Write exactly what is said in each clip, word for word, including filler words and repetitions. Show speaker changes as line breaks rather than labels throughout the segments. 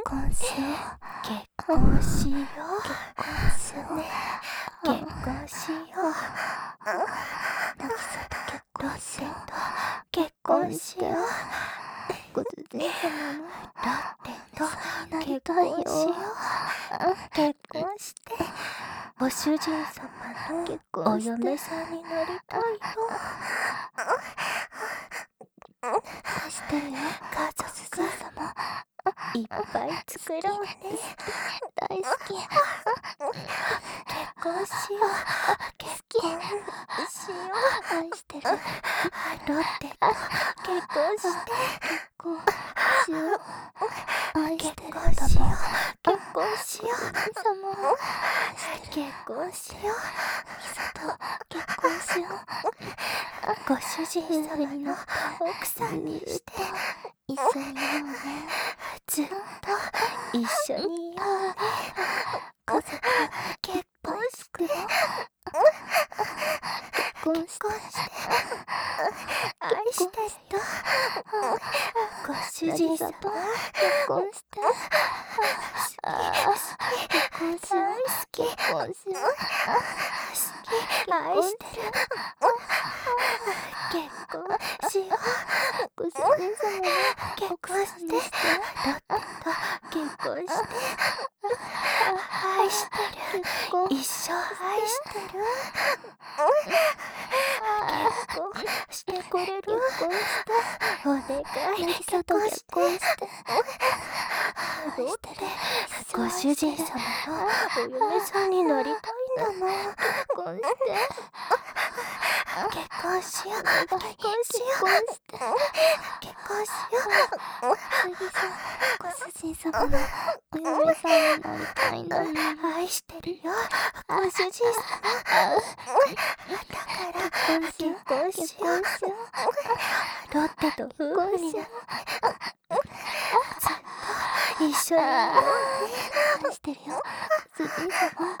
婚しよう。
結婚しよう。
結婚しよう。
結婚しよう。
渚と結婚しよう。
結婚しよう。
ご主人様の
ロッテと
なり
結
たいよ。
婚しよう。結婚してご主人様の
結
お
婚して
嫁さんになりたいよ。
愛してるよ。
家
ご主
族
人様
いっぱい作ろうね。
大好き。
結婚しよう。結婚しよう。
愛してる。
ロッテと結婚して
結婚しよう。愛し
結
てる。
婚しよう。結婚しよう。
ご主人様を愛してる。
結婚しよ
渚と結婚しよう。
う。ご主人様の奥さんにして
一緒にいようね。
ずっと一緒にいようね。
家族
結婚して
結婚して
愛してるよ。ご主人様
渚と結婚して結婚しよう。結婚しよう。
愛してる。結婚しよう。
ご主人様の
結
奥
婚して
さんにして
ロッテと結婚して愛してる。
結婚
一生愛してる。結婚してくれる？
結婚して
お願い。
渚と結婚して
ロッテご主人様のお嫁さんになりたいんだな。
結婚して
結婚しよう。結婚しよ
結婚して
う。結婚しよ
渚ご主人様のお嫁さんになりたいんだもん。
う。愛してるよ。ご主人様。だから
結
結
婚
婚しよう。
しよう。結婚しよう。
ロッテと夫婦になってずっと一緒にいよう。
愛してるよ。ご主人様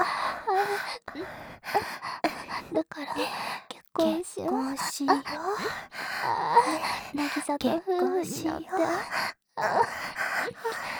だから結婚し
結
よう。
婚しよう。
渚と
結
夫婦
婚しよう
になって